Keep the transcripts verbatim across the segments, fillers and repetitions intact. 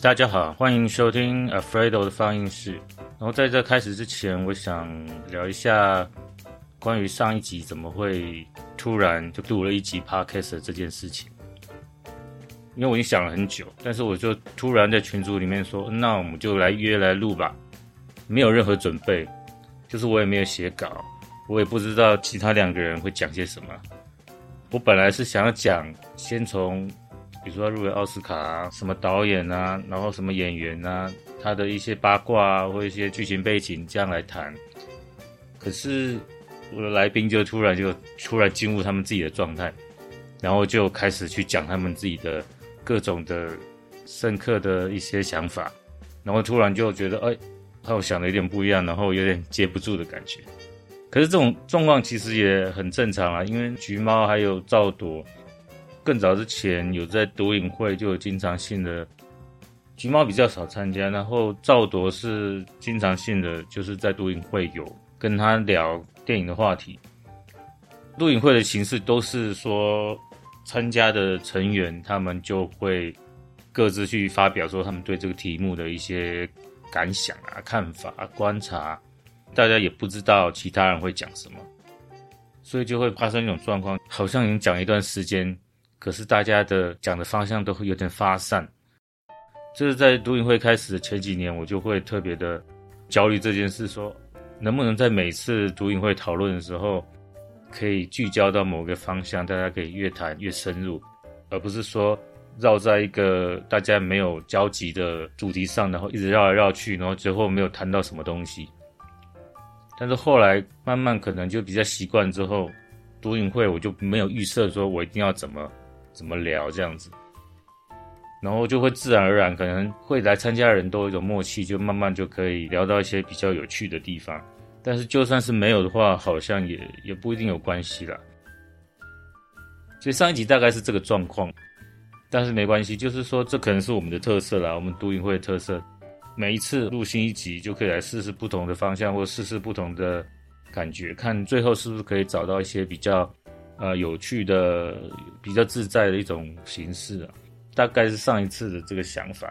大家好，欢迎收听 Alfredo 的放映室。然后在这开始之前，我想聊一下关于上一集怎么会突然就录了一集 Podcast 的这件事情。因为我已经想了很久，但是我就突然在群组里面说，那我们就来约来录吧。没有任何准备，就是我也没有写稿，我也不知道其他两个人会讲些什么。我本来是想要讲，先从比如说入围奥斯卡啊，什么导演啊，然后什么演员啊，他的一些八卦啊，或一些剧情背景这样来谈。可是我的来宾就突然就突然进入他们自己的状态，然后就开始去讲他们自己的各种的深刻的一些想法，然后突然就觉得，哎，和我想的有点不一样，然后有点接不住的感觉。可是这种状况其实也很正常啊，因为橘猫还有赵铎更早之前有在读影会就有经常性的，橘猫比较少参加，然后赵铎是经常性的，就是在读影会有跟他聊电影的话题。录影会的形式都是说参加的成员他们就会各自去发表说他们对这个题目的一些感想啊、看法、观察，大家也不知道其他人会讲什么，所以就会发生一种状况，好像已经讲一段时间，可是大家的讲的方向都会有点发散。这是在读影会开始的前几年，我就会特别的焦虑这件事，说能不能在每次读影会讨论的时候可以聚焦到某个方向，大家可以越谈越深入，而不是说绕在一个大家没有交集的主题上，然后一直绕来绕去，然后最后没有谈到什么东西。但是后来慢慢可能就比较习惯之后，读影会我就没有预设说我一定要怎么怎么聊这样子，然后就会自然而然，可能会来参加的人都有一种默契，就慢慢就可以聊到一些比较有趣的地方。但是就算是没有的话，好像也也不一定有关系啦。所以上一集大概是这个状况，但是没关系，就是说这可能是我们的特色啦，我们读影会的特色。每一次录新一集就可以来试试不同的方向，或试试不同的感觉，看最后是不是可以找到一些比较呃有趣的、比较自在的一种形式啊。大概是上一次的这个想法。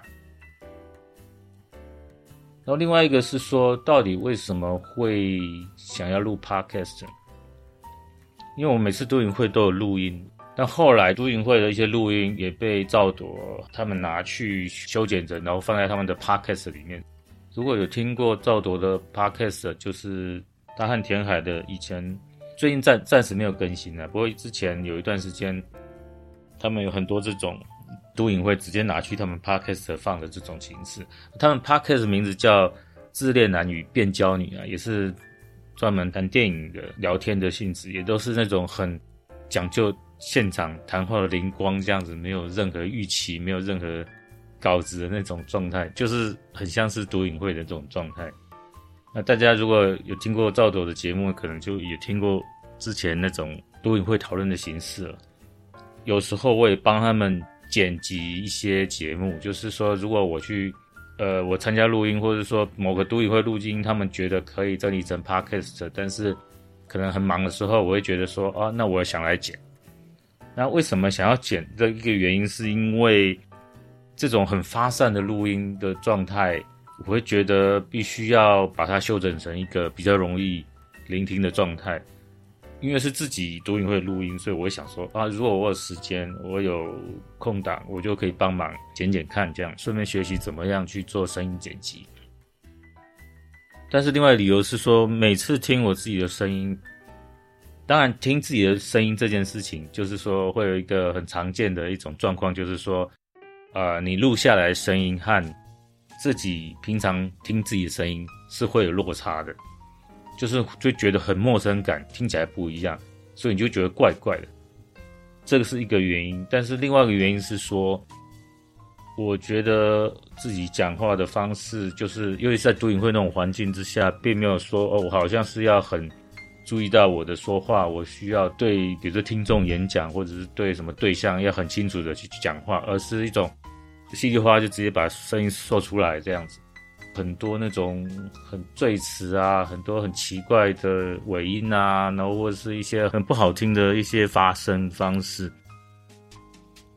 然后另外一个是说，到底为什么会想要录 Podcast？ 因为我每次读影会都有录音，但后来读影会的一些录音也被赵铎他们拿去修剪成，然后放在他们的 Podcast 里面。如果有听过赵铎的 Podcast， 就是他和田海的，以前最近暂暂时没有更新了，不过之前有一段时间他们有很多这种读影会直接拿去他们 Podcast 放的这种形式。他们 Podcast 名字叫自恋男与变娇女啊，也是专门谈电影的聊天的性质，也都是那种很讲究现场谈话的灵光，这样子没有任何预期，没有任何稿子的那种状态，就是很像是读影会的这种状态。那大家如果有听过赵铎的节目，可能就也听过之前那种读影会讨论的形式了。有时候我也帮他们剪辑一些节目，就是说如果我去呃我参加录音，或者说某个读影会录音，他们觉得可以整理成 podcast， 但是可能很忙的时候，我会觉得说啊，那我想来剪。那为什么想要剪的一个原因，是因为这种很发散的录音的状态，我会觉得必须要把它修整成一个比较容易聆听的状态。因为是自己读影会录音，所以我会想说啊，如果我有时间，我有空档，我就可以帮忙剪剪看，这样顺便学习怎么样去做声音剪辑。但是另外理由是说，每次听我自己的声音，当然听自己的声音这件事情，就是说会有一个很常见的一种状况，就是说呃，你录下来的声音和自己平常听自己的声音是会有落差的，就是就觉得很陌生感，听起来不一样，所以你就觉得怪怪的。这个是一个原因。但是另外一个原因是说，我觉得自己讲话的方式，就是尤其是在读影会那种环境之下，并没有说哦，我好像是要很注意到我的说话，我需要对比如说听众演讲，或者是对什么对象要很清楚的去讲话，而是一种稀里哗啦就直接把声音说出来这样子。很多那种很赘词啊，很多很奇怪的尾音啊，然后或者是一些很不好听的一些发声方式。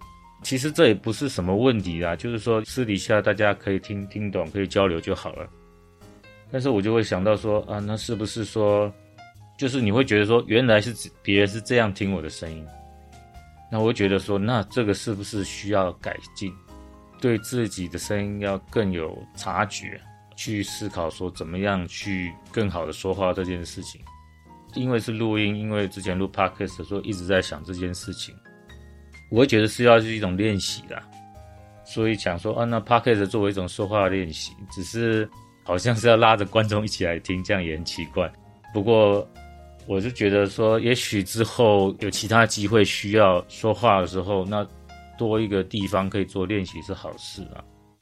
其实这也不是什么问题啦，就是说私底下大家可以听听懂，可以交流就好了。但是我就会想到说啊，那是不是说，就是你会觉得说，原来是别人是这样听我的声音，那我会觉得说，那这个是不是需要改进？对自己的声音要更有察觉，去思考说怎么样去更好的说话这件事情。因为是录音，因为之前录 podcast 的时候一直在想这件事情，我会觉得是要是一种练习啦，所以想说啊，那 podcast 作为一种说话的练习，只是好像是要拉着观众一起来听，这样也很奇怪。不过我就觉得说，也许之后有其他机会需要说话的时候，那多一个地方可以做练习是好事啊。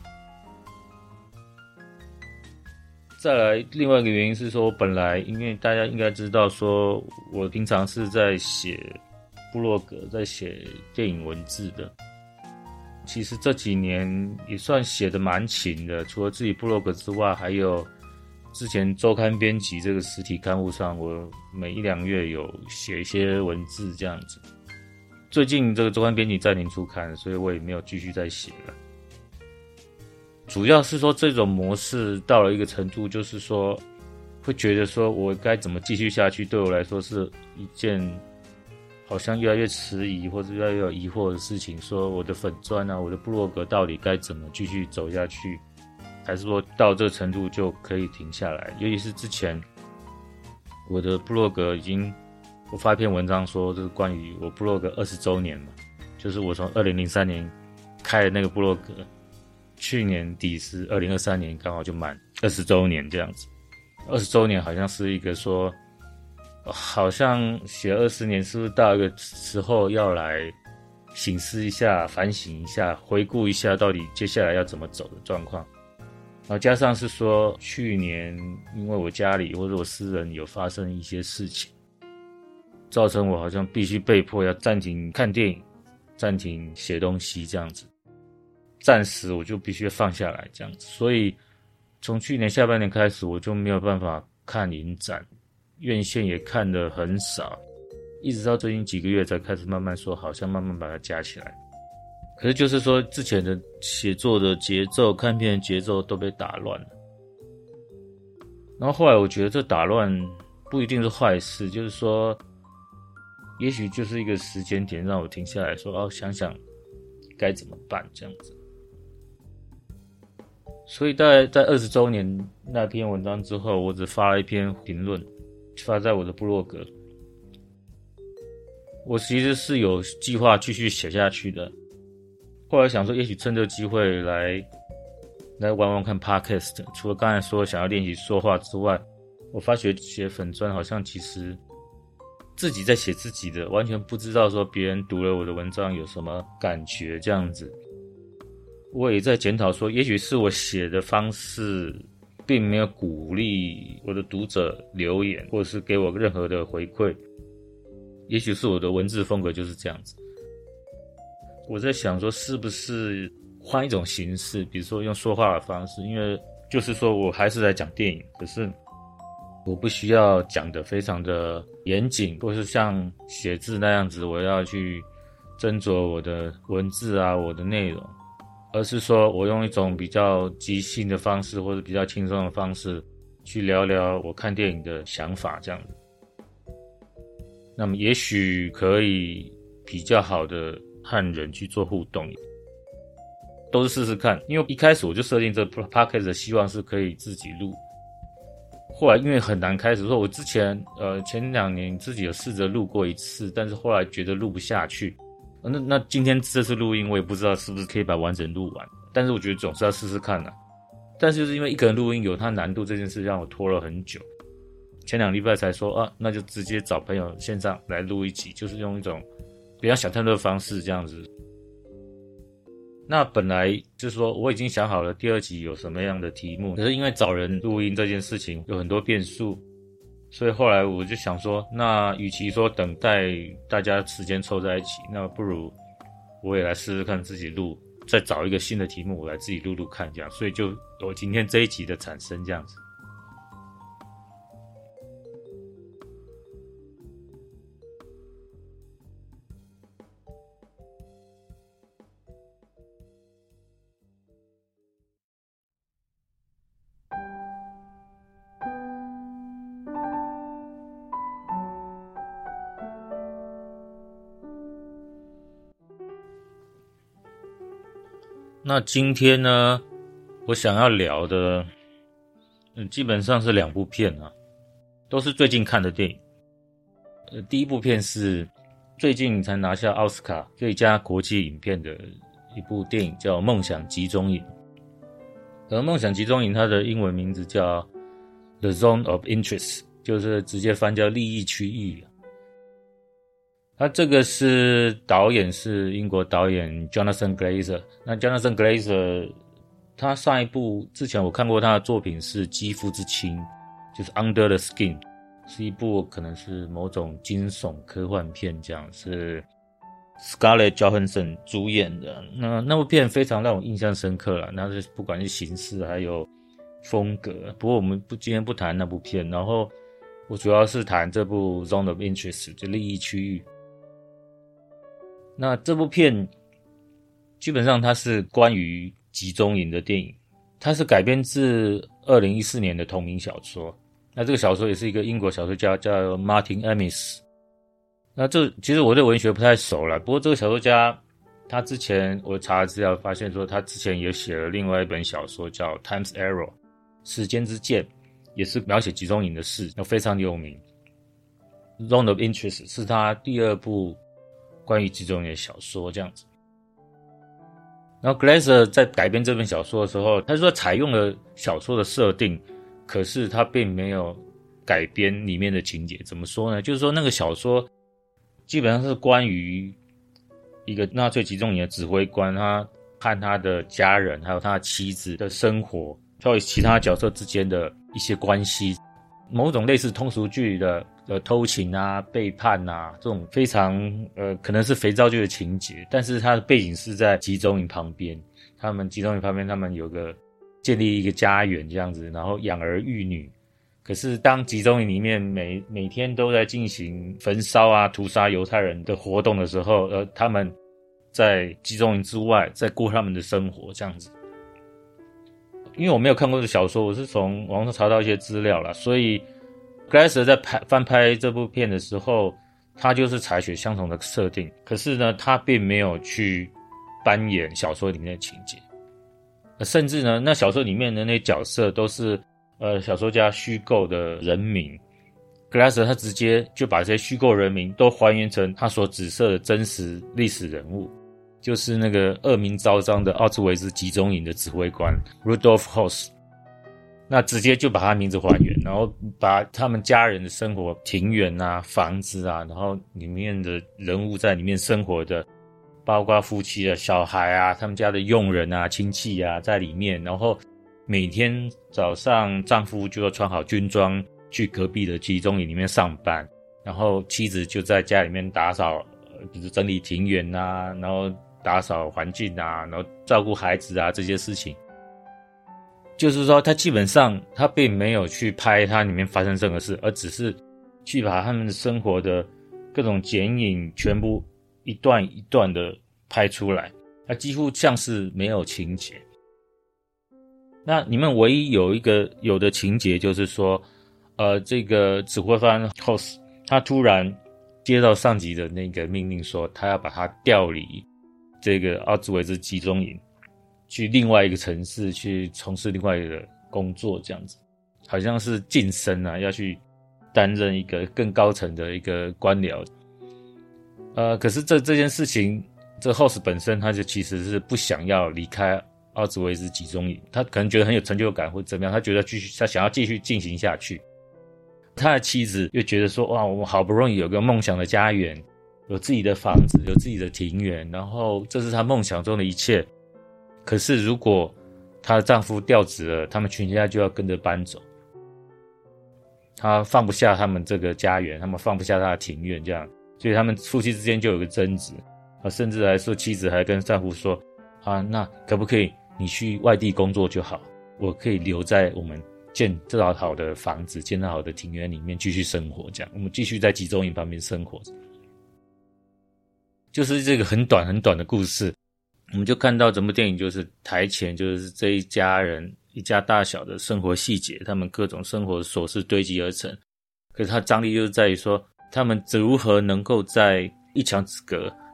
再来，另外一个原因是说，本来因为大家应该知道说，我平常是在写部落格，在写电影文字的。其实这几年也算写得蛮勤的，除了自己部落格之外，还有之前周刊编辑这个实体刊物上，我每一两月有写一些文字这样子。最近这个周刊编辑暂停出刊，所以我也没有继续再写了。主要是说这种模式到了一个程度，就是说会觉得说我该怎么继续下去，对我来说是一件好像越来越迟疑或者越来越有疑惑的事情。说我的粉专啊，我的部落格到底该怎么继续走下去，还是说到这个程度就可以停下来？尤其是之前我的部落格已经，我发一篇文章说这是关于我部落格二十周年嘛，就是我从二零零三年开的那个部落格，去年底是二零二三年，刚好就满二十周年这样子。二十周年好像是一个说，好像写二十年是不是到一个时候要来省思一下、反省一下、回顾一下到底接下来要怎么走的状况。然后加上是说去年因为我家里或者我私人有发生一些事情，造成我好像必须被迫要暂停看电影，暂停写东西这样子。暂时我就必须放下来这样子，所以从去年下半年开始，我就没有办法看影展，院线也看得很少，一直到最近几个月才开始慢慢说，好像慢慢把它加起来。可是就是说，之前的写作的节奏、看片的节奏都被打乱了。然后后来我觉得这打乱不一定是坏事，就是说，也许就是一个时间点让我停下来说，哦，想想该怎么办这样子。所以在在二十周年那篇文章之后，我只发了一篇评论，发在我的部落格。我其实是有计划继续写下去的，后来想说，也许趁这个机会来来玩玩看 podcast。除了刚才说想要练习说话之外，我发觉写粉专好像其实自己在写自己的，完全不知道说别人读了我的文章有什么感觉这样子。我也在检讨说，也许是我写的方式并没有鼓励我的读者留言，或者是给我任何的回馈。也许是我的文字风格就是这样子。我在想说，是不是换一种形式，比如说用说话的方式，因为就是说我还是在讲电影，可是我不需要讲得非常的严谨，或是像写字那样子，我要去斟酌我的文字啊，我的内容。而是说我用一种比较即兴的方式，或者比较轻松的方式去聊聊我看电影的想法这样子。那么也许可以比较好的和人去做互动，都是试试看。因为一开始我就设定这个 podcast 的希望是可以自己录，后来因为很难开始，说我之前呃前两年自己有试着录过一次，但是后来觉得录不下去。那那今天这次录音，我也不知道是不是可以把完整录完，但是我觉得总是要试试看啦。但是就是因为一个人录音有它难度这件事，让我拖了很久。前两礼拜才说啊，那就直接找朋友线上来录一集，就是用一种比较小探讨的方式这样子。那本来就是说我已经想好了第二集有什么样的题目，可是因为找人录音这件事情有很多变数。所以后来我就想说，那与其说等待大家时间凑在一起，那不如我也来试试看自己录，再找一个新的题目我来自己录录看这样。所以就有今天这一集的产生这样子。 那今天呢，我想要聊的，嗯，基本上是两部片啊，都是最近看的电影。呃，第一部片是最近才拿下奥斯卡最佳国际影片的一部电影，叫《梦想集中营》。而《梦想集中营》它的英文名字叫 The Zone of Interest， 就是直接翻叫利益区域。它这个是导演是英国导演 Jonathan Glazer。那 Jonathan Glazer 他上一部之前我看过他的作品是《肌肤之亲》，就是 Under the Skin， 是一部可能是某种惊悚科幻片，这样是 Scarlett Johansson 主演的。那那部片非常让我印象深刻啦，那是不管是形式还有风格。不过我们不今天不谈那部片，然后我主要是谈这部 Zone of Interest， 就利益区域。那这部片基本上它是关于集中营的电影，它是改编自二零一四年的同名小说。那这个小说也是一个英国小说家叫 Martin Amis。那这其实我对文学不太熟啦，不过这个小说家他之前我查了资料发现说他之前也写了另外一本小说叫 Time's Arrow 时间之箭，也是描写集中营的事，非常有名。Zone of Interest 是他第二部关于集中营的小说这样子。然后 Glazer 在改编这本小说的时候，他说采用了小说的设定，可是他并没有改编里面的情节。怎么说呢？就是说那个小说基本上是关于一个纳粹集中营的指挥官，他和他的家人还有他的妻子的生活，还有其他角色之间的一些关系，某种类似通俗剧的呃偷情啊、背叛啊，这种非常呃可能是肥皂剧的情节，但是它的背景是在集中营旁边，他们集中营旁边他们有个建立一个家园这样子，然后养儿育女。可是当集中营里面每每天都在进行焚烧啊、屠杀犹太人的活动的时候，呃，他们在集中营之外在过他们的生活这样子。因为我没有看过这小说，我是从网上查到一些资料啦，所以 Glazer 在拍翻拍这部片的时候，他就是采取相同的设定，可是呢，他并没有去扮演小说里面的情节，甚至呢，那小说里面的那些角色都是呃小说家虚构的人名。Glazer 他直接就把这些虚构人名都还原成他所指涉的真实历史人物，就是那个恶名昭彰的奥兹维兹集中营的指挥官 Rudolf Höss。 那直接就把他名字还原，然后把他们家人的生活、庭园啊、房子啊，然后里面的人物在里面生活的，包括夫妻啊、小孩啊、他们家的佣人啊、亲戚啊在里面，然后每天早上丈夫就要穿好军装去隔壁的集中营里面上班，然后妻子就在家里面打扫，比如整理庭园啊，然后打扫环境啊，然后照顾孩子啊，这些事情。就是说他基本上他并没有去拍它里面发生任何事，而只是去把他们生活的各种剪影全部一段一段的拍出来，它几乎像是没有情节。那里面唯一有一个有的情节就是说呃，这个指挥官 Höss 他突然接到上级的那个命令，说他要把他调离这个奥兹维兹集中营，去另外一个城市去从事另外一个工作，这样子好像是晋升啊，要去担任一个更高层的一个官僚。呃，可是这这件事情，这 Höss 本身他就其实是不想要离开奥兹维兹集中营，他可能觉得很有成就感或怎么样，他觉得继续他想要继续进行下去。他的妻子又觉得说，哇，我们好不容易有个梦想的家园，有自己的房子，有自己的庭园，然后这是他梦想中的一切。可是如果她的丈夫调职了，他们全家就要跟着搬走。他放不下他们这个家园，他们放不下他的庭院，这样，所以他们夫妻之间就有个争执啊，甚至来说妻子还跟丈夫说啊，那可不可以你去外地工作就好，我可以留在我们建造好的房子、建造好的庭园里面继续生活，这样我们继续在集中营旁边生活。就是这个很短很短的故事，我们就看到整部电影就是台前就是这一家人一家大小的生活细节，他们各种生活琐事堆积而成。可是它张力就是在于说，他们如何能够在一墙之隔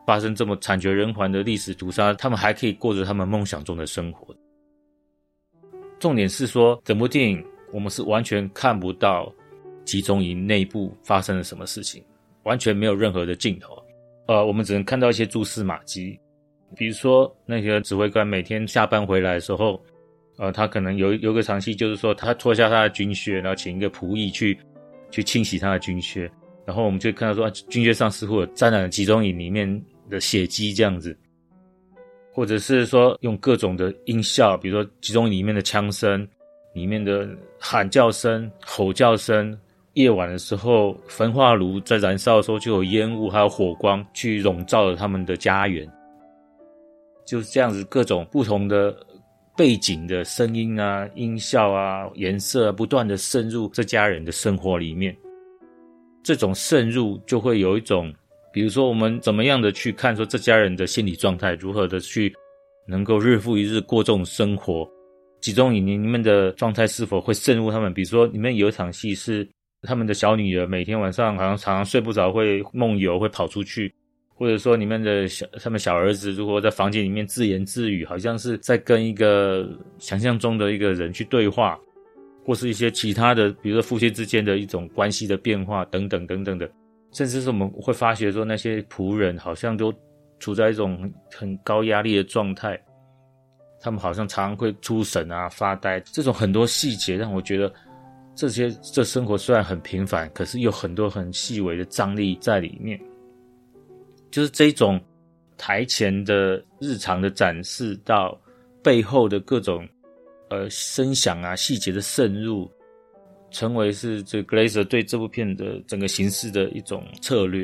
发生这么惨绝人寰的历史屠杀，他们还可以过着他们梦想中的生活。重点是说，整部电影我们是完全看不到集中营内部发生了什么事情，完全没有任何的镜头。呃，我们只能看到一些蛛丝马迹，比如说那个指挥官每天下班回来的时候，呃，他可能有有个场戏，就是说他脱下他的军靴，然后请一个仆役去去清洗他的军靴，然后我们就看到说，啊、军靴上似乎有沾染了集中营里面的血迹这样子，或者是说用各种的音效，比如说集中营里面的枪声、里面的喊叫声、吼叫声，夜晚的时候焚化炉在燃烧的时候就有烟雾还有火光去笼罩了他们的家园，就是这样子各种不同的背景的声音啊、音效啊、颜色啊，不断的渗入这家人的生活里面。这种渗入就会有一种，比如说我们怎么样的去看说这家人的心理状态，如何的去能够日复一日过这种生活，集中营里面的状态是否会渗入他们。比如说里面有一场戏是他们的小女儿每天晚上好像常常睡不着，会梦游，会跑出去，或者说里面的小他们小儿子如果在房间里面自言自语，好像是在跟一个想象中的一个人去对话，或是一些其他的比如说夫妻之间的一种关系的变化等等等等的，甚至是我们会发觉说那些仆人好像都处在一种很高压力的状态，他们好像常常会出神啊发呆，这种很多细节让我觉得这些这生活虽然很平凡，可是有很多很细微的张力在里面，就是这种台前的日常的展示到背后的各种呃声响啊细节的渗入，成为是这个 Glazer 对这部片的整个形式的一种策略。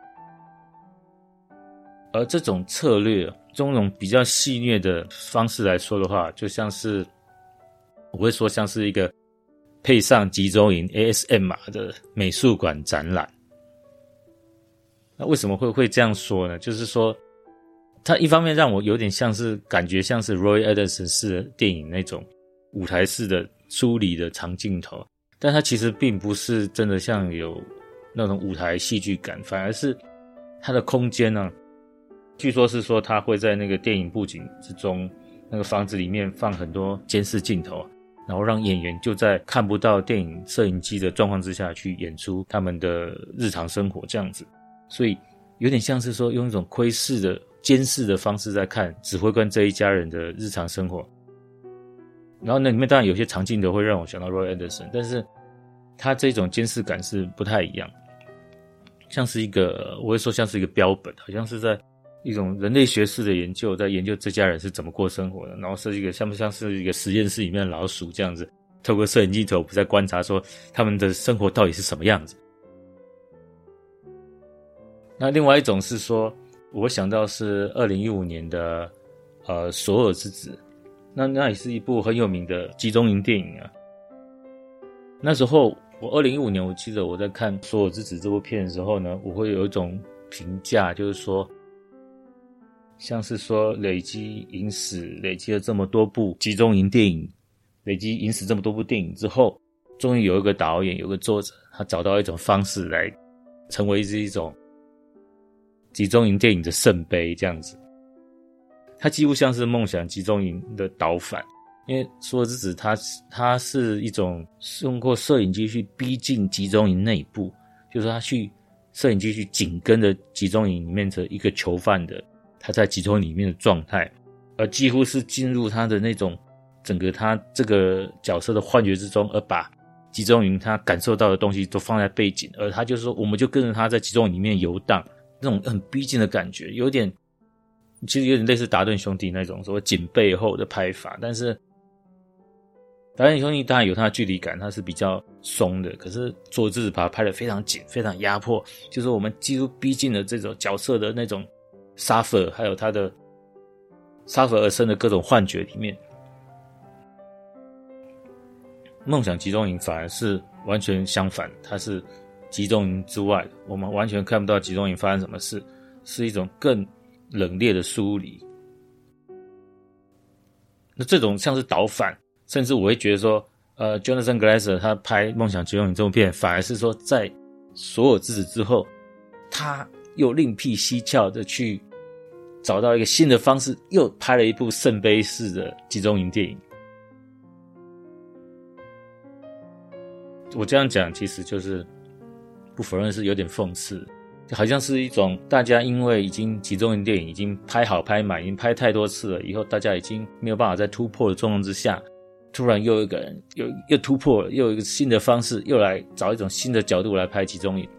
而这种策略这种比较戏谑的方式来说的话，就像是我会说像是一个配上集中营 A S M R 的美术馆展览。那为什么会会这样说呢？就是说它一方面让我有点像是感觉像是 Roy Anderson 式的电影那种舞台式的疏离的长镜头，但它其实并不是真的像有那种舞台戏剧感，反而是它的空间呢、啊，据说是说它会在那个电影布景之中，那个房子里面放很多监视镜头，然后让演员就在看不到电影摄影机的状况之下去演出他们的日常生活这样子，所以有点像是说用一种窥视的监视的方式在看指挥官这一家人的日常生活。然后那里面当然有些长镜头会让我想到 Roy Anderson， 但是他这种监视感是不太一样，像是一个我会说像是一个标本，好像是在一种人类学式的研究，在研究这家人是怎么过生活的，然后是一个像不像是一个实验室里面的老鼠这样子，透过摄影镜头在观察说他们的生活到底是什么样子。那另外一种是说我想到是二零一五年的呃索尔之子，那那也是一部很有名的集中营电影啊。那时候我二零一五年我记得我在看索尔之子这部片的时候呢，我会有一种评价，就是说像是说累积影史累积了这么多部集中营电影，累积影史这么多部电影之后，终于有一个导演有个作者他找到一种方式来成为一种集中营电影的圣杯这样子。他几乎像是梦想集中营的导反，因为索尔之子他他是一种用过摄影机去逼近集中营内部，就是他去摄影机去紧跟着集中营里面的一个囚犯的他在集中营里面的状态，而几乎是进入他的那种整个他这个角色的幻觉之中，而把集中营他感受到的东西都放在背景，而他就是说我们就跟着他在集中营里面游荡，那种很逼近的感觉，有点其实有点类似达顿兄弟那种所谓紧背后的拍法，但是达顿兄弟当然有他的距离感，他是比较松的，可是索尔之子把它拍得非常紧非常压迫，就是我们几乎逼近了这种角色的那种suffer， 还有他的 suffer 而生的各种幻觉里面。梦想集中营反而是完全相反，它是集中营之外的，我们完全看不到集中营发生什么事，是一种更冷冽的疏离。那这种像是导反，甚至我会觉得说呃 Jonathan Glazer 他拍梦想集中营这部片，反而是说在索尔之子之后，他又另辟蹊跷的去找到一个新的方式，又拍了一部圣杯式的集中营电影。我这样讲其实就是不否认是有点讽刺，好像是一种大家因为已经集中营电影已经拍好拍满，已经拍太多次了，以后大家已经没有办法再突破的状况之下，突然又有一个人又又突破了，又有一个新的方式，又来找一种新的角度来拍集中营。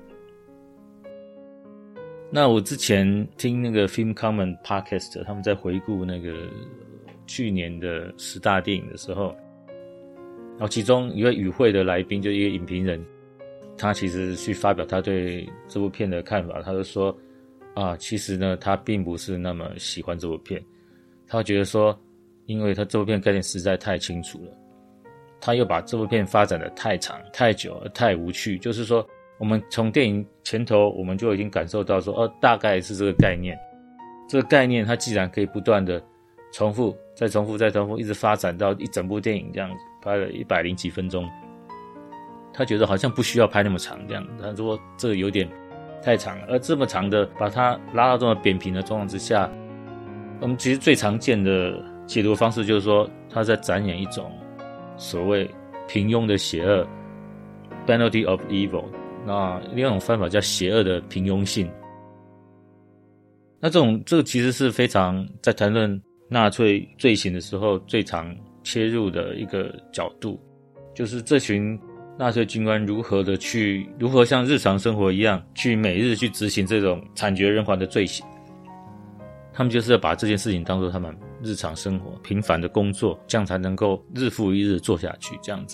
那我之前听那个 Film Comment Podcast 他们在回顾那个去年的十大电影的时候，然后其中一位与会的来宾就一个影评人，他其实去发表他对这部片的看法，他就说啊，其实呢他并不是那么喜欢这部片，他觉得说因为他这部片概念实在太清楚了，他又把这部片发展的太长太久太无趣，就是说我们从电影前头我们就已经感受到说哦，大概是这个概念，这个概念它既然可以不断的重复再重复再重复，一直发展到一整部电影这样子，拍了一百零几分钟，他觉得好像不需要拍那么长这样，他说这个有点太长了，而这么长的把它拉到这么扁平的状况之下，我们其实最常见的解读方式就是说他在展演一种所谓平庸的邪恶 Banality of Evil， 那另外一种方法叫邪恶的平庸性。那这种这个其实是非常在谈论纳粹罪行的时候最常切入的一个角度，就是这群纳粹军官如何的去如何像日常生活一样去每日去执行这种惨绝人寰的罪行，他们就是要把这件事情当作他们日常生活平凡的工作，这样才能够日复一日做下去这样子。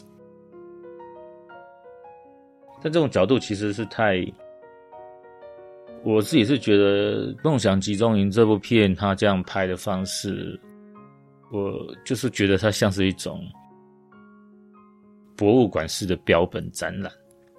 但这种角度其实是太，我自己是觉得《梦想集中营》这部片它这样拍的方式，我就是觉得它像是一种博物馆式的标本展览，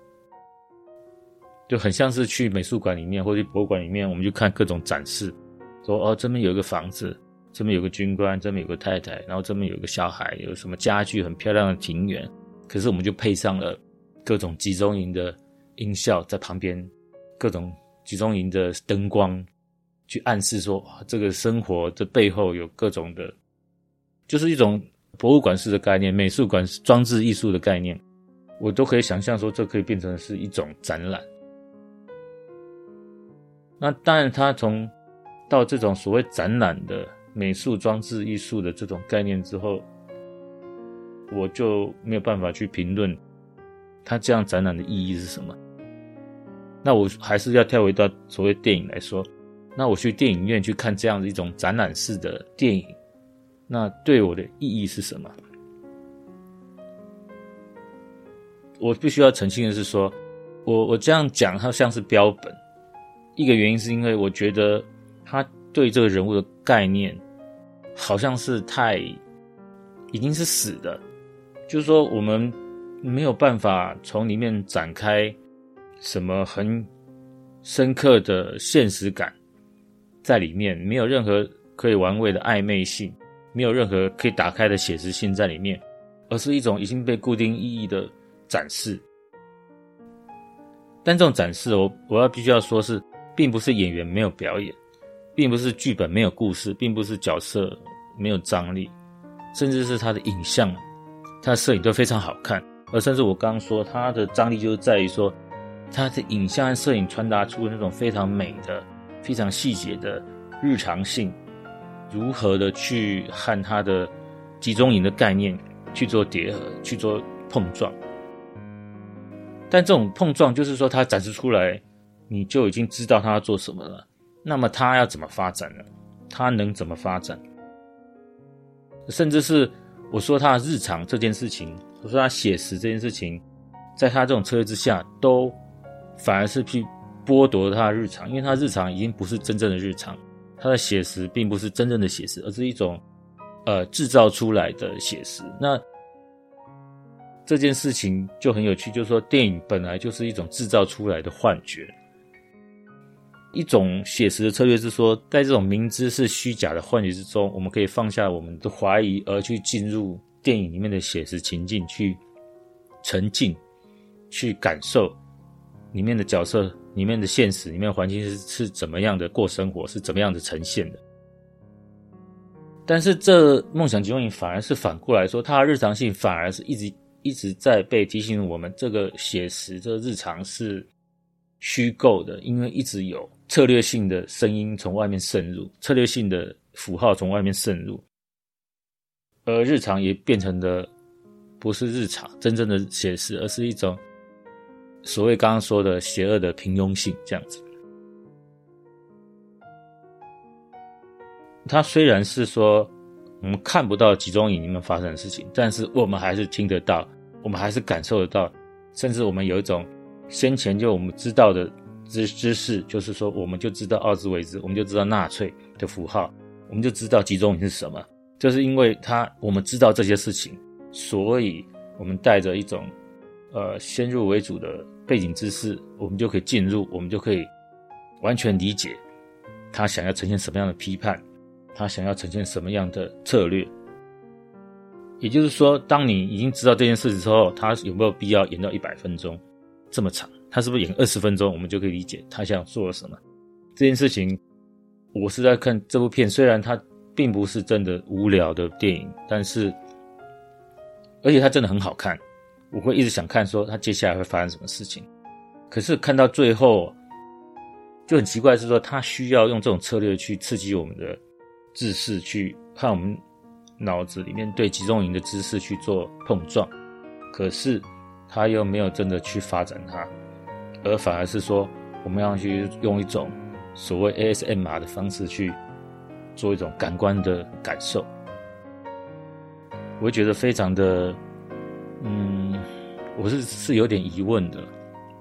就很像是去美术馆里面或者去博物馆里面，我们就看各种展示，说哦这边有一个房子，这边有个军官，这边有个太太，然后这边有个小孩，有什么家具，很漂亮的庭园，可是我们就配上了各种集中营的音效在旁边，各种集中营的灯光，去暗示说哇这个生活的背后有各种的，就是一种博物馆式的概念，美术馆装置艺术的概念，我都可以想象说这可以变成是一种展览。那当然它从到这种所谓展览的美术装置艺术的这种概念之后，我就没有办法去评论它这样展览的意义是什么。那我还是要跳回到所谓电影来说，那我去电影院去看这样的一种展览式的电影，那对我的意义是什么？我必须要澄清的是说，我我这样讲它像是标本，一个原因是因为我觉得他对这个人物的概念好像是太已经是死的，就是说我们没有办法从里面展开什么很深刻的现实感在里面，没有任何可以玩味的暧昧性，没有任何可以打开的写实性在里面，而是一种已经被固定意义的展示。但这种展示我我要必须要说是并不是演员没有表演，并不是剧本没有故事，并不是角色没有张力，甚至是他的影像他的摄影都非常好看，而甚至我刚刚说他的张力就是在于说他的影像和摄影传达出那种非常美的非常细节的日常性，如何的去和他的集中营的概念去做叠合去做碰撞。但这种碰撞就是说他展示出来你就已经知道他要做什么了，那么他要怎么发展呢？他能怎么发展？甚至是我说他的日常这件事情，我说他写实这件事情，在他这种策略之下都反而是去剥夺他的日常，因为他日常已经不是真正的日常，他的写实并不是真正的写实，而是一种呃制造出来的写实。那这件事情就很有趣，就是说电影本来就是一种制造出来的幻觉。一种写实的策略是说，在这种明知是虚假的幻觉之中，我们可以放下我们的怀疑，而去进入电影里面的写实情境，去沉浸，去感受里面的角色里里面的现实里面的环境是是怎么样的过生活，是怎么样的呈现的。但是这梦想集中营反而是反过来说，它的日常性反而是一直一直在被提醒我们，这个写实这个日常是虚构的，因为一直有策略性的声音从外面渗入，策略性的符号从外面渗入，而日常也变成了不是日常真正的写实，而是一种所谓刚刚说的邪恶的平庸性这样子。它虽然是说我们看不到集中营里面发生的事情，但是我们还是听得到，我们还是感受得到，甚至我们有一种先前就我们知道的知知识，就是说我们就知道奥兹维兹，我们就知道纳粹的符号，我们就知道集中营是什么，就是因为它我们知道这些事情，所以我们带着一种呃先入为主的背景知识，我们就可以进入，我们就可以完全理解他想要呈现什么样的批判，他想要呈现什么样的策略。也就是说，当你已经知道这件事之后，他有没有必要演到一百分钟这么长，他是不是演二十分钟我们就可以理解他想做了什么。这件事情我是在看这部片，虽然它并不是真的无聊的电影，但是而且它真的很好看，我会一直想看说它接下来会发生什么事情。可是看到最后就很奇怪，是说它需要用这种策略去刺激我们的知识，去和我们脑子里面对集中营的知识去做碰撞，可是他又没有真的去发展它，而反而是说我们要去用一种所谓 A S M R 的方式去做一种感官的感受。我会觉得非常的嗯，我是是有点疑问的。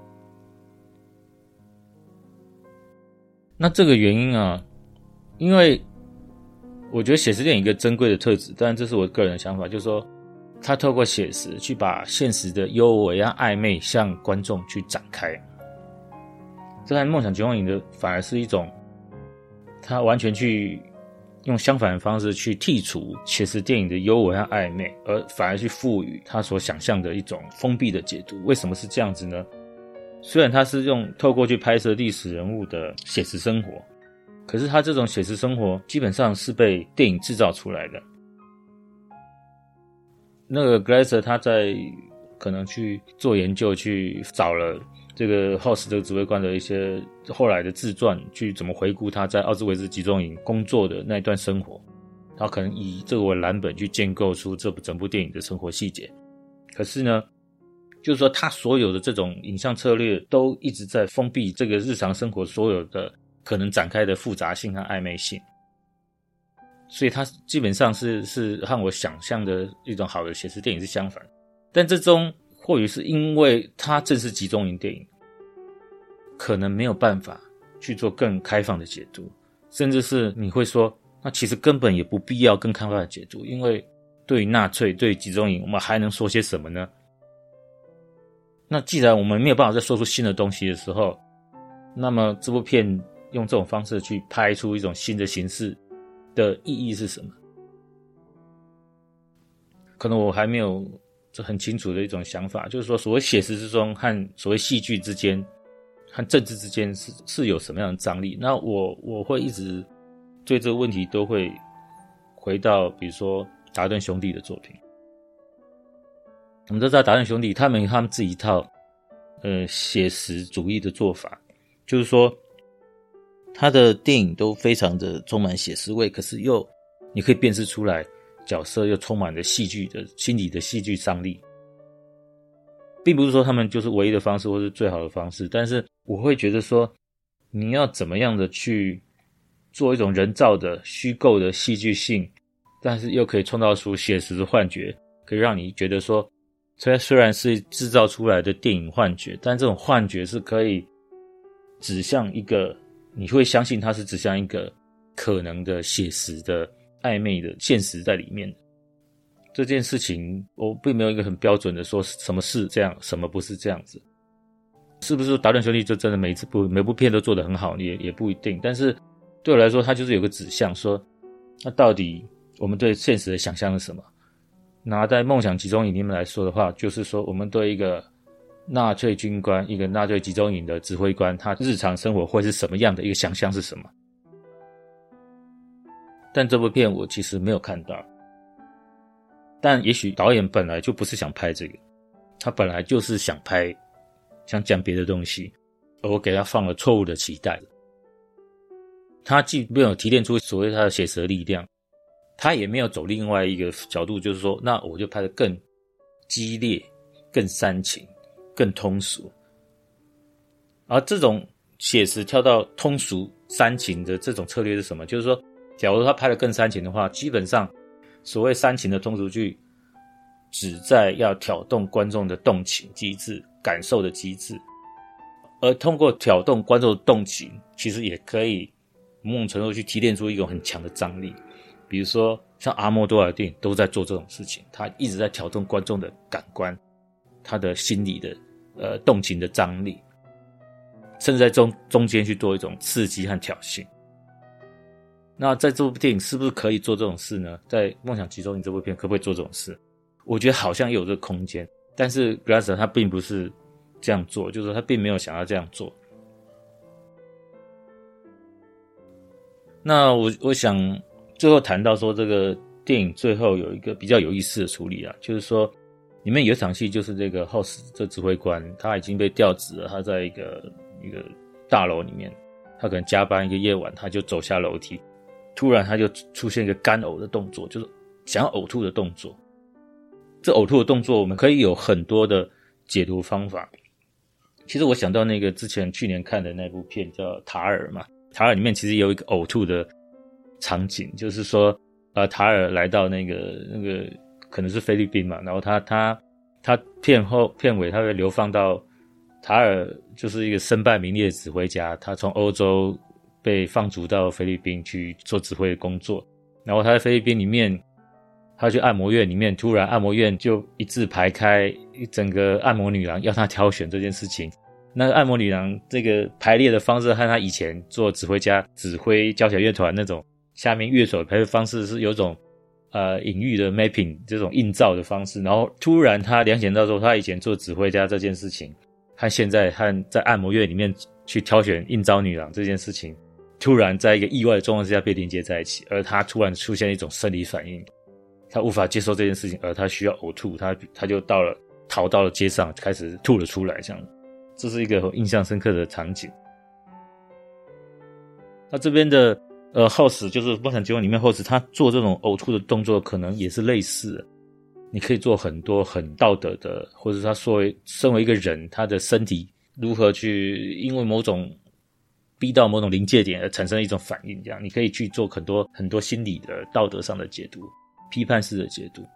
那这个原因啊，因为我觉得写实电影一个珍贵的特质，当然这是我个人的想法，就是说他透过写实去把现实的幽微啊暧昧向观众去展开。这和梦想集中营的反而是一种他完全去用相反的方式去剔除写实电影的幽微和暧昧，而反而去赋予他所想象的一种封闭的解读。为什么是这样子呢？虽然他是用透过去拍摄历史人物的写实生活，可是他这种写实生活基本上是被电影制造出来的。那个 Glasser 他在可能去做研究，去找了这个 Hoss 这个指挥官的一些后来的自传，去怎么回顾他在奥兹维兹集中营工作的那一段生活，他可能以这个为蓝本去建构出这部整部电影的生活细节。可是呢，就是说他所有的这种影像策略都一直在封闭这个日常生活所有的可能展开的复杂性和暧昧性，所以它基本上是是和我想象的一种好的写实电影是相反。但这中或许是因为它正是集中营电影，可能没有办法去做更开放的解读，甚至是你会说那其实根本也不必要更开放的解读，因为对于纳粹对于集中营我们还能说些什么呢？那既然我们没有办法再说出新的东西的时候，那么这部片用这种方式去拍出一种新的形式的意义是什么？可能我还没有很清楚的一种想法，就是说所谓写实之中和所谓戏剧之间和政治之间是是有什么样的张力。那我我会一直对这个问题都会回到比如说达顿兄弟的作品。我们都知道达顿兄弟他们有他们自己一套呃写实主义的做法，就是说他的电影都非常的充满写实味，可是又你可以辨识出来角色又充满了戏剧的心理的戏剧张力。并不是说他们就是唯一的方式或是最好的方式，但是我会觉得说你要怎么样的去做一种人造的虚构的戏剧性，但是又可以创造出写实的幻觉，可以让你觉得说虽然是制造出来的电影幻觉，但这种幻觉是可以指向一个你会相信它是指向一个可能的写实的暧昧的现实在里面。这件事情我并没有一个很标准的说什么是这样什么不是这样子，是不是达顿兄弟就真的每一次部每部片都做得很好也也不一定，但是对我来说它就是有个指向，说那到底我们对现实的想象是什么。拿在梦想集中营里面来说的话，就是说我们对一个纳粹军官，一个纳粹集中营的指挥官，他日常生活会是什么样的一个想象是什么。但这部片我其实没有看到，但也许导演本来就不是想拍这个，他本来就是想拍想讲别的东西，而我给他放了错误的期待。他既没有提炼出所谓他的写实力量，他也没有走另外一个角度，就是说那我就拍得更激烈更煽情更通俗。而这种写实跳到通俗煽情的这种策略是什么？就是说假如他拍得更煽情的话，基本上所谓煽情的通俗剧只在要挑动观众的动情机制感受的机制，而通过挑动观众的动情其实也可以某种程度去提炼出一种很强的张力。比如说像阿莫多瓦的电影都在做这种事情，他一直在挑动观众的感官，他的心理的呃动情的张力，甚至在中中间去做一种刺激和挑衅。那在这部电影是不是可以做这种事呢？在《梦想集中营》这部片可不可以做这种事？我觉得好像也有这个空间，但是 Glasser 他并不是这样做，就是说他并没有想要这样做。那我我想最后谈到说这个电影最后有一个比较有意思的处理啊，就是说里面有一场戏，就是这个 House 这指挥官他已经被调职了，他在一个一个大楼里面，他可能加班一个夜晚，他就走下楼梯，突然他就出现一个干呕的动作，就是想要呕吐的动作。这呕吐的动作我们可以有很多的解读方法。其实我想到那个之前去年看的那部片叫《塔尔》嘛，塔尔里面其实有一个呕吐的场景，就是说呃，塔尔来到那个那个可能是菲律宾嘛，然后他他他片后片尾他会流放到塔尔，就是一个身败名裂的指挥家，他从欧洲被放逐到菲律宾去做指挥的工作，然后他在菲律宾里面，他去按摩院里面，突然按摩院就一字排开，整个按摩女郎要他挑选这件事情。那个按摩女郎这个排列的方式和他以前做指挥家指挥交响乐团那种下面乐手的排列方式是有种呃隐喻的 mapping 这种映照的方式，然后突然他联想到说他以前做指挥家这件事情和现在和在按摩院里面去挑选应召女郎这件事情突然在一个意外的状况之下被连接在一起，而他突然出现一种生理反应，他无法接受这件事情，而他需要呕吐，他他就到了逃到了街上，开始吐了出来，这样，这是一个印象深刻的场景。那这边的呃 House 就是梦想集中营里面 House 他做这种呕吐的动作可能也是类似的，你可以做很多很道德的，或者他作为身为一个人他的身体如何去因为某种逼到某种临界点而产生一种反应，这样你可以去做很多很多心理的道德上的解读，批判式的解读。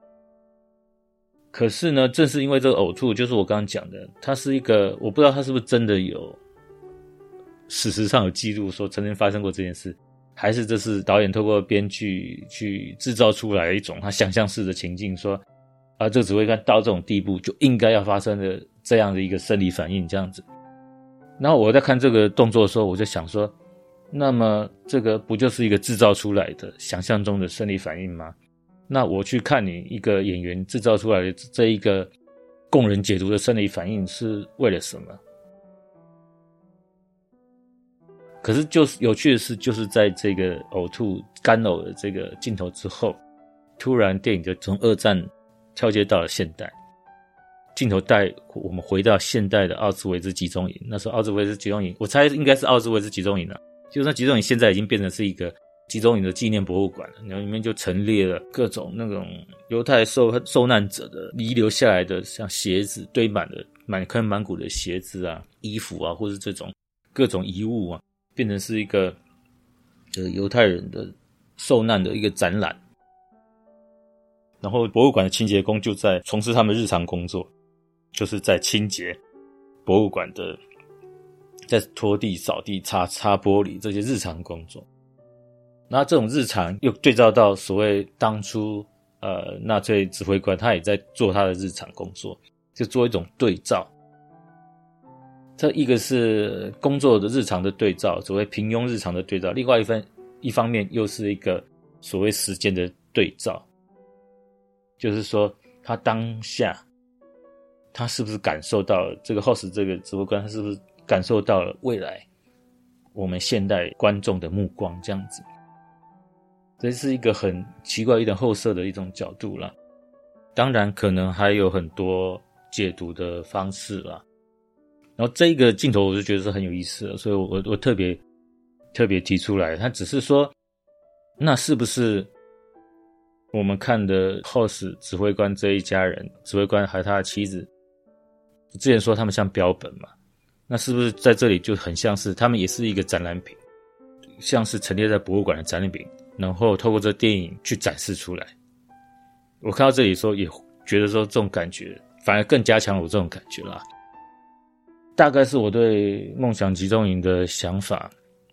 可是呢正是因为这个呕吐，就是我刚刚讲的，它是一个我不知道它是不是真的有史实上有记录说曾经发生过这件事，还是这是导演透过编剧去制造出来一种他想象式的情境，说啊这个指挥官到这种地步就应该要发生的这样的一个生理反应这样子。然后我在看这个动作的时候，我就想说，那么这个不就是一个制造出来的想象中的生理反应吗？那我去看你一个演员制造出来的这一个供人解读的生理反应是为了什么？可是就是有趣的是，就是在这个呕吐干呕的这个镜头之后，突然电影就从二战跳接到了现代，镜头带我们回到现代的奥斯维兹集中营。那时候奥斯维兹集中营，我猜应该是奥斯维兹集中营了，就是那集中营现在已经变成是一个集中营的纪念博物馆了，然后里面就陈列了各种那种犹太受受难者的遗留下来的像鞋子，堆满了满坑满谷的鞋子啊衣服啊，或是这种各种遗物啊，变成是一个呃犹太人的受难的一个展览。然后博物馆的清洁工就在从事他们日常工作，就是在清洁博物馆的，在拖地扫地擦擦玻璃这些日常工作。那这种日常又对照到所谓当初呃纳粹指挥官他也在做他的日常工作，就做一种对照。这一个是工作的日常的对照，所谓平庸日常的对照，另外一方一方面又是一个所谓时间的对照，就是说他当下他是不是感受到了这个 host 这个指挥官，他是不是感受到了未来我们现代观众的目光这样子。这是一个很奇怪、有点后设的一种角度啦。当然可能还有很多解读的方式啦。然后这一个镜头我就觉得是很有意思的，所以我我特别特别提出来。他只是说，那是不是我们看的 host 指挥官这一家人，指挥官还有他的妻子，之前说他们像标本嘛，那是不是在这里就很像是他们也是一个展览品，像是陈列在博物馆的展览品，然后透过这电影去展示出来。我看到这里的时候也觉得说这种感觉反而更加强了我这种感觉啦。大概是我对梦想集中营的想法。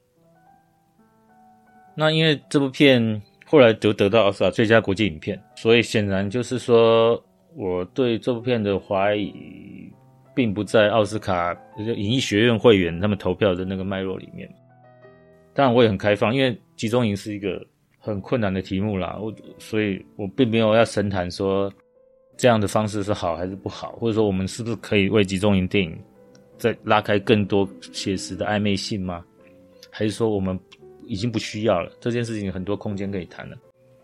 那因为这部片后来就得到奥斯卡最佳国际影片，所以显然就是说我对这部片的怀疑并不在奥斯卡影艺学院会员他们投票的那个脉络里面。当然我也很开放，因为集中营是一个很困难的题目啦，我所以我并没有要深谈说这样的方式是好还是不好，或者说我们是不是可以为集中营电影再拉开更多写实的暧昧性吗？还是说我们已经不需要了，这件事情有很多空间可以谈了。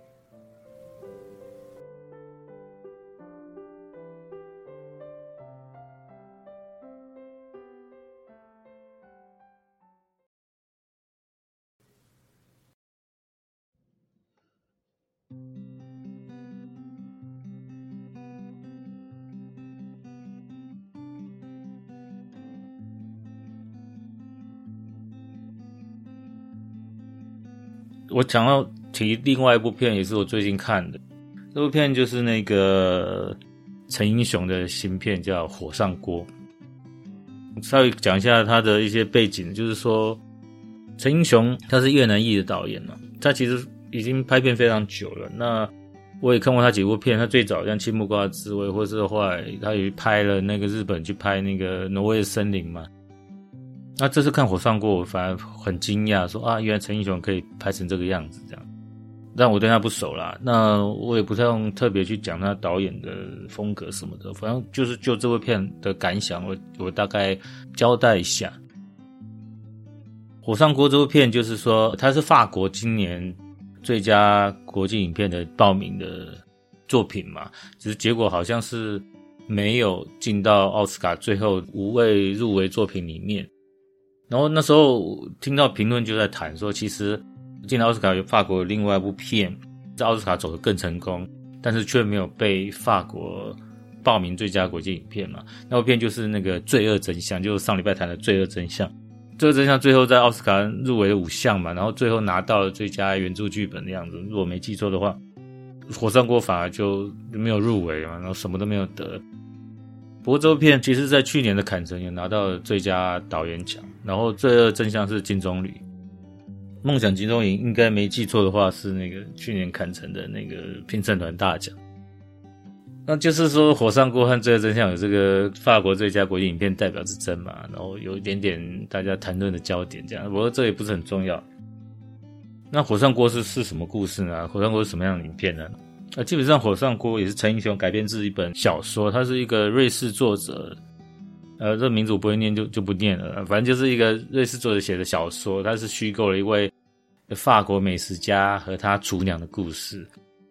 我想要提另外一部片，也是我最近看的。这部片就是那个陈英雄的新片，叫《火上锅》。稍微讲一下他的一些背景，就是说陈英雄他是越南裔的导演嘛，他其实已经拍片非常久了。那我也看过他几部片，他最早像《青木瓜的滋味》，或是后来他也拍了那个日本去拍那个《挪威的森林》嘛。那这次看《火上锅》，我反而很惊讶，说啊，原来陈英雄可以拍成这个样子，这样。但我对他不熟啦，那我也不太用特别去讲他导演的风格什么的，反正就是就这部片的感想，我我大概交代一下。《火上锅》这部片就是说，它是法国今年最佳国际影片的报名的作品嘛，只是结果好像是没有进到奥斯卡最后五位入围作品里面。然后那时候听到评论就在谈说，其实进到奥斯卡有法国有另外一部片在奥斯卡走得更成功，但是却没有被法国报名最佳国际影片嘛。那部片就是那个《罪恶真相》，就是上礼拜谈的《罪恶真相》。《罪恶真相》最后在奥斯卡入围了五项嘛，然后最后拿到了最佳原著剧本的样子。如果没记错的话，《火上锅》反而就没有入围嘛，然后什么都没有得。不过这部片其实在去年的坎城也拿到了最佳导演奖，然后《罪恶真相》是金棕榈。梦想集中营应该没记错的话是那个去年坎城的那个评审团大奖。那就是说火上锅和罪恶真相有这个法国最佳国际影片代表之争嘛，然后有一点点大家谈论的焦点这样，不过这也不是很重要。那火上锅是是什么故事呢？火上锅是什么样的影片呢？呃，基本上火上锅也是陈英雄改编自一本小说，他是一个瑞士作者，呃，这名字我不会念就就不念了，反正就是一个瑞士作者写的小说，他是虚构了一位法国美食家和他厨娘的故事。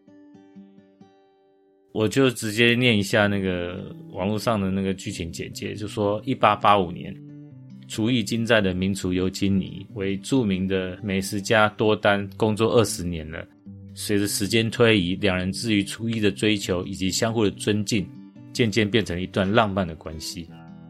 我就直接念一下那个网络上的那个剧情简介，就说一八八五年，厨艺精湛的名厨尤金尼为著名的美食家多丹工作二十年了。随着时间推移，两人至于厨艺的追求以及相互的尊敬，渐渐变成一段浪漫的关系。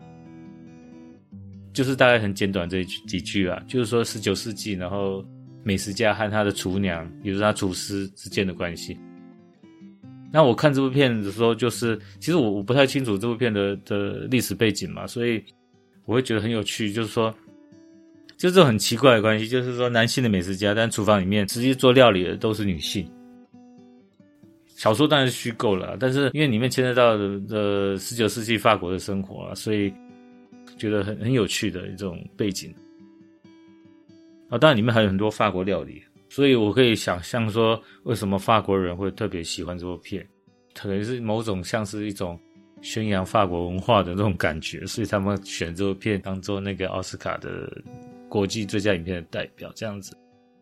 就是大概很简短这几句啊，就是说十九世纪，然后美食家和他的厨娘，也就是他厨师之间的关系。那我看这部片的时候，就是其实我我不太清楚这部片的的历史背景嘛，所以我会觉得很有趣，就是说就这种很奇怪的关系，就是说男性的美食家，但厨房里面实际做料理的都是女性。小说当然是虚构了，但是因为里面牵涉到的的十九世纪法国的生活啊，所以觉得很很有趣的一种背景。啊，当然里面还有很多法国料理，所以我可以想象说为什么法国人会特别喜欢这部片，可能是某种像是一种宣扬法国文化的那种感觉，所以他们选这部片当做那个奥斯卡的国际最佳影片的代表这样子。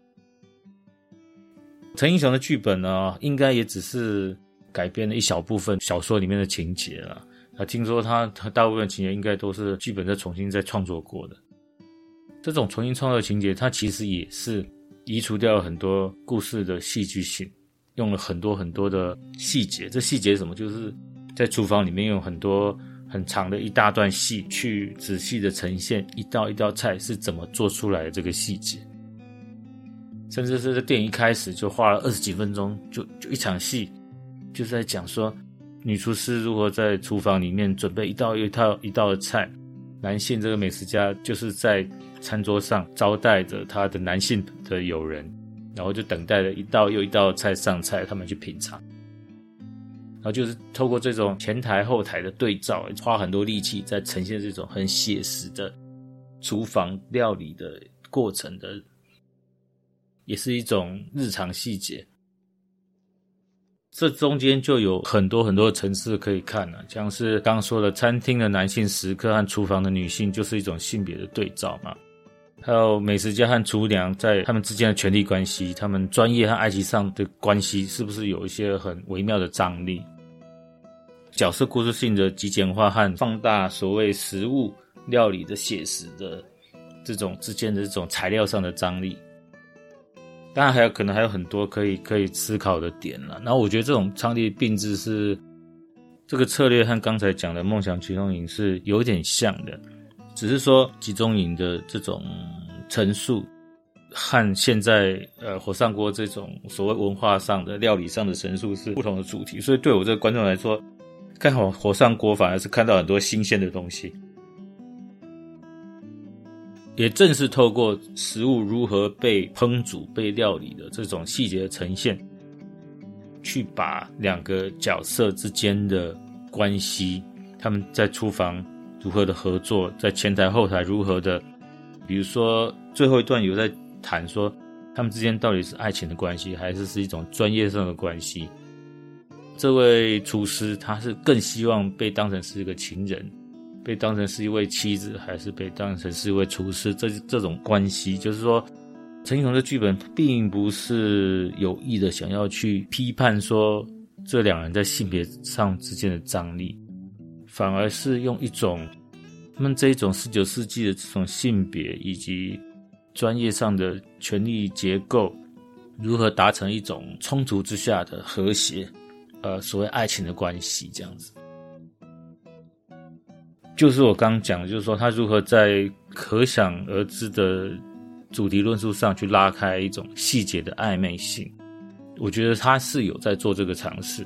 陈英雄的剧本呢，应该也只是改编了一小部分小说里面的情节啦。啊，听说他大部分情节应该都是剧本再重新再创作过的。这种重新创作的情节，它其实也是移除掉了很多故事的戏剧性，用了很多很多的细节。这细节是什么？就是在厨房里面用很多很长的一大段戏去仔细的呈现一道一道菜是怎么做出来的这个细节，甚至是在电影一开始就花了二十几分钟，就就一场戏，就是在讲说女厨师如何在厨房里面准备一道又一道一道的菜，男性这个美食家就是在餐桌上招待着他的男性的友人，然后就等待了一道又一道的菜上菜，他们去品尝。然后就是透过这种前台后台的对照，花很多力气在呈现这种很写实的厨房料理的过程的，也是一种日常细节。这中间就有很多很多的层次可以看了，像是刚刚说的餐厅的男性食客和厨房的女性就是一种性别的对照嘛，还有美食家和厨娘在他们之间的权力关系，他们专业和爱情上的关系是不是有一些很微妙的张力，角色故事性的极简化和放大所谓食物料理的写实的这种之间的这种材料上的张力。当然还有可能还有很多可以可以思考的点啦。然后我觉得这种张力并置是这个策略和刚才讲的梦想集中营是有点像的，只是说集中营的这种陈述和现在呃火上锅这种所谓文化上的料理上的陈述是不同的主题，所以对我这个观众来说，看好火上锅反而是看到很多新鲜的东西。也正是透过食物如何被烹煮被料理的这种细节的呈现，去把两个角色之间的关系，他们在厨房如何的合作，在前台后台如何的，比如说最后一段有在谈说他们之间到底是爱情的关系还是是一种专业上的关系。这位厨师他是更希望被当成是一个情人，被当成是一位妻子，还是被当成是一位厨师，这这种关系就是说陈英雄的剧本并不是有意的想要去批判说这两人在性别上之间的张力，反而是用一种他们这一种十九世纪的这种性别以及专业上的权力结构如何达成一种冲突之下的和谐，呃，所谓爱情的关系这样子。就是我刚刚讲的，就是说他如何在可想而知的主题论述上去拉开一种细节的暧昧性，我觉得他是有在做这个尝试。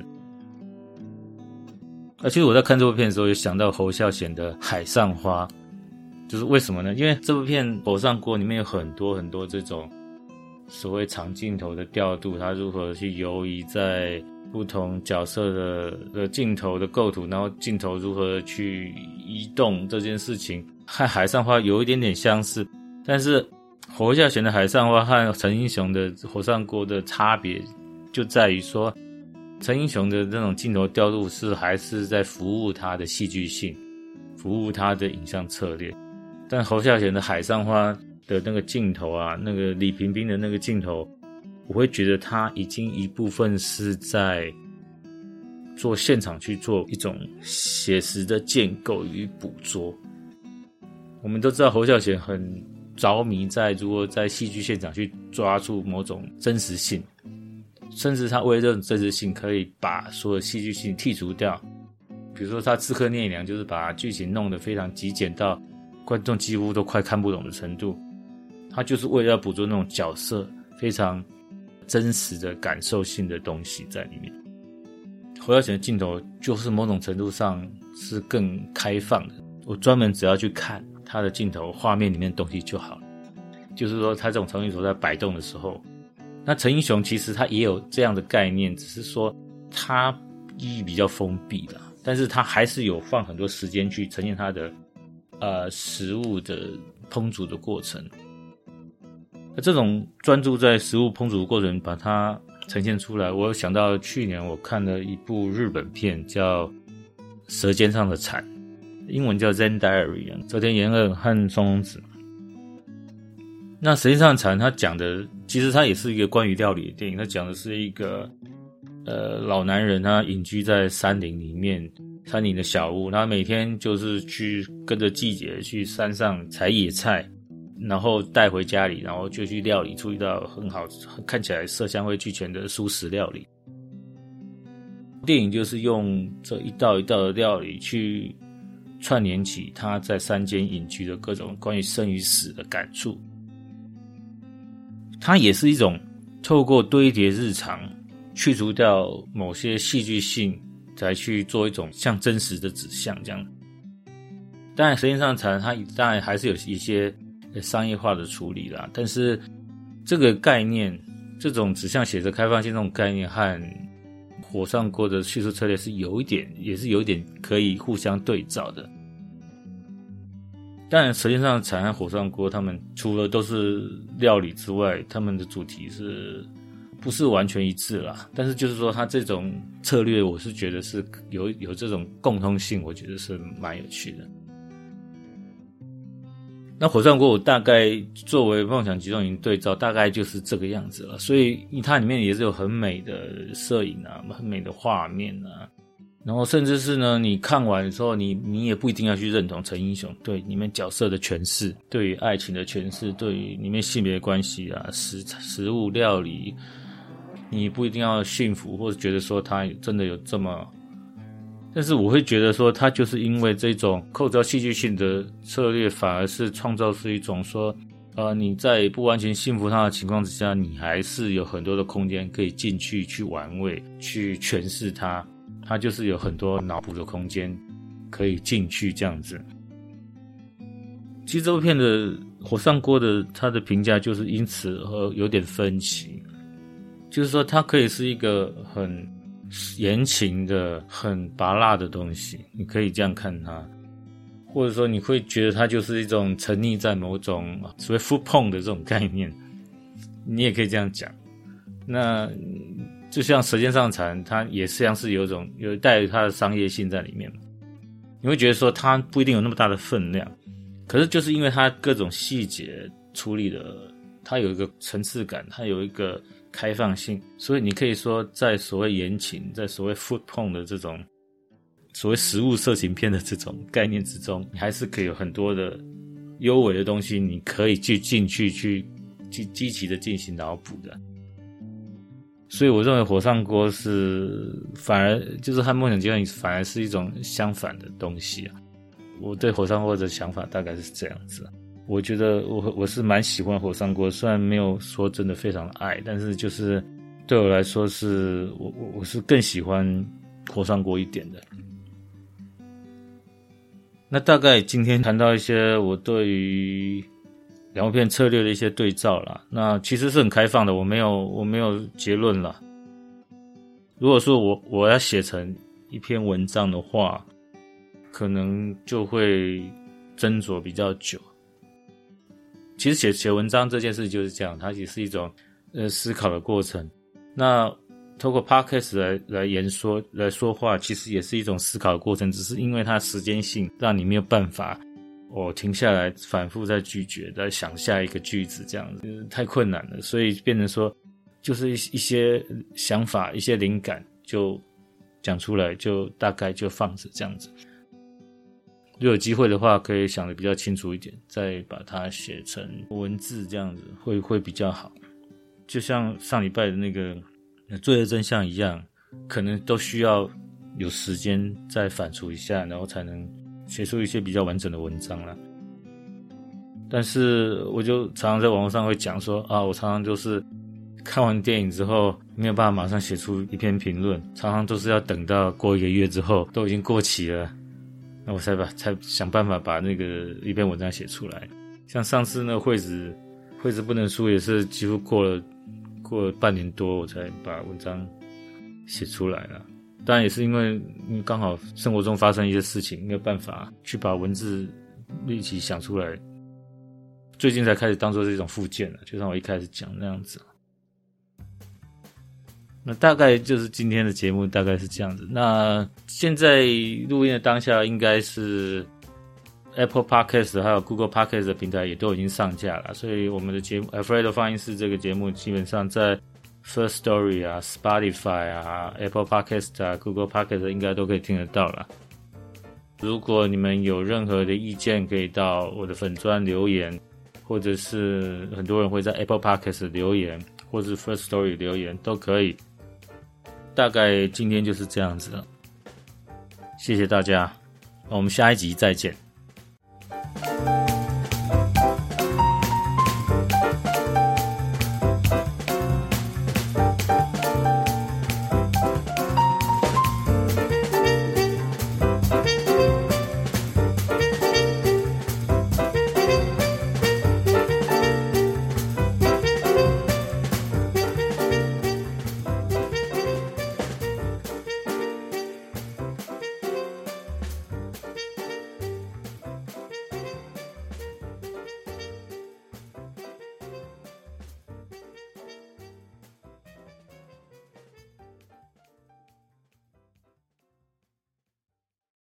而且我在看这部片的时候也想到侯孝贤的《海上花》，就是为什么呢？因为这部片《火上锅》里面有很多很多这种所谓长镜头的调度，他如何去游移在不同角色 的, 的镜头的构图，然后镜头如何去移动这件事情，和海上花有一点点相似，但是侯孝贤的海上花和陈英雄的火上锅的差别就在于说，陈英雄的那种镜头调度是还是在服务他的戏剧性，服务他的影像策略，但侯孝贤的海上花的那个镜头啊，那个李萍萍的那个镜头，我会觉得他已经一部分是在做现场去做一种写实的建构与捕捉。我们都知道侯孝贤很着迷在如果在戏剧现场去抓住某种真实性，甚至他为了这种真实性可以把所有戏剧性剔除掉。比如说他刺客聂良就是把剧情弄得非常极简到观众几乎都快看不懂的程度，他就是为了要捕捉那种角色非常真实的感受性的东西在里面。侯孝贤的镜头就是某种程度上是更开放的，我专门只要去看他的镜头画面里面的东西就好了。就是说他这种长镜头在摆动的时候，那陈英雄其实他也有这样的概念，只是说他意义比较封闭的，但是他还是有放很多时间去呈现他的呃食物的烹煮的过程。那这种专注在食物烹煮的过程把它呈现出来，我有想到去年我看了一部日本片叫舌尖上的蝉，英文叫 Zen Diary， 泽田研二和松隆子。那舌尖上的蝉他讲的其实他也是一个关于料理的电影，他讲的是一个呃老男人，他隐居在山林里面，山林的小屋，他每天就是去跟着季节去山上采野菜，然后带回家里，然后就去料理出一道很好看起来色香味俱全的蔬食料理。电影就是用这一道一道的料理去串联起他在山间隐居的各种关于生与死的感触。它也是一种透过堆叠日常去除掉某些戏剧性，才去做一种像真实的指向这样。当然舌尖上的蝉它当然还是有一些商业化的处理啦，但是这个概念，这种指向写着开放性这种概念和火上锅的叙述策略是有一点也是有一点可以互相对照的。当然舌尖上的蝉和火上锅他们除了都是料理之外，他们的主题是不是完全一致啦，但是就是说他这种策略我是觉得是有有这种共通性，我觉得是蛮有趣的。那火上锅我大概作为梦想集中营对照大概就是这个样子了，所以它里面也是有很美的摄影啊，很美的画面啊，然后甚至是呢你看完之后你你也不一定要去认同陈英雄对里面角色的诠释，对于爱情的诠释，对于里面性别的关系啊，食食物料理，你不一定要幸福或者觉得说他真的有这么，但是我会觉得说他就是因为这种扣着戏剧性的策略，反而是创造出一种说呃，你在不完全信服他的情况之下，你还是有很多的空间可以进去去玩味去诠释它，它就是有很多脑补的空间可以进去这样子。其实这部片的火上锅的它的评价就是因此而有点分歧，就是说它可以是一个很言情的很拔辣的东西，你可以这样看它，或者说你会觉得它就是一种沉溺在某种所谓 food porn 的这种概念，你也可以这样讲。那就像舌尖上的蝉，它也实际上是有一种有带有它的商业性在里面，你会觉得说它不一定有那么大的分量，可是就是因为它各种细节处理的，它有一个层次感，它有一个开放性，所以你可以说在所谓言情，在所谓 food porn 的这种所谓食物色情片的这种概念之中，你还是可以有很多的幽微的东西，你可以去进去去去积极的进行脑补的。所以我认为火上锅是反而就是和梦想集中营反而是一种相反的东西啊。我对火上锅的想法大概是这样子，我觉得我我是蛮喜欢火上锅，虽然没有说真的非常的爱，但是就是对我来说是我我我是更喜欢火上锅一点的。那大概今天谈到一些我对于两部片策略的一些对照啦，那其实是很开放的，我没有我没有结论啦。如果说我我要写成一篇文章的话，可能就会斟酌比较久。其实写写文章这件事就是这样，它也是一种呃思考的过程。那透过 podcast 来来言说来说话，其实也是一种思考的过程，只是因为它时间性让你没有办法我、哦、停下来反复再咀嚼再想下一个句子，这样子太困难了，所以变成说就是一些想法一些灵感就讲出来，就大概就放着这样子。如果有机会的话可以想得比较清楚一点，再把它写成文字，这样子会会比较好。就像上礼拜的那个罪恶真相一样，可能都需要有时间再反刍一下，然后才能写出一些比较完整的文章啦。但是我就常常在网络上会讲说啊，我常常就是看完电影之后没有办法马上写出一篇评论，常常都是要等到过一个月之后都已经过期了，那我才把才想办法把那个一篇文章写出来。像上次那个惠子惠子不能输也是几乎过了过了半年多我才把文章写出来了。当然也是因为刚好生活中发生一些事情，没有办法去把文字一起想出来，最近才开始当作是一种附件了，就像我一开始讲那样子。 那大概就是今天的节目大概是这样子。那现在录音的当下应该是 Apple Podcast 还有 Google Podcast 的平台也都已经上架了，所以我们的节目 Alfredo 放映室这个节目基本上在 First Story 啊 Spotify 啊 Apple Podcast 啊 Google Podcast 应该都可以听得到啦。如果你们有任何的意见可以到我的粉专留言，或者是很多人会在 Apple Podcast 留言或是 First Story 留言都可以。大概今天就是这样子了，谢谢大家，我们下一集再见。